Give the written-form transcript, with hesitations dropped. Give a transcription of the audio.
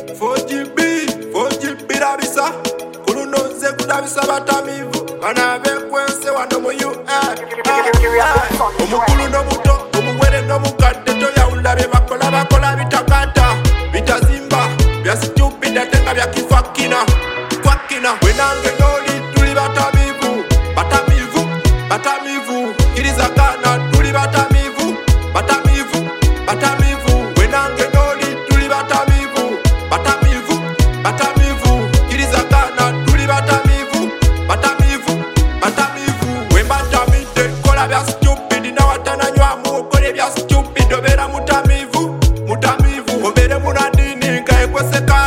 4GB, 4GB rabisa Kulunoze kudabisa batamivu Bana bekwense wano mu US Omukulu n'omuto, omuwere n'omukadde toyawula bakola bitakata Bitazimba, bya stupid ate nga bya kifakina Wenange noli tuli batamivu Kiriza kana tuli batamivu Wenange noli tuli batamivu Kiriza kana tuli batamivu Wembatamide kola bya stupid nawatananywamu okole bya stupid obera mutamivu obere munadini nkaekweseka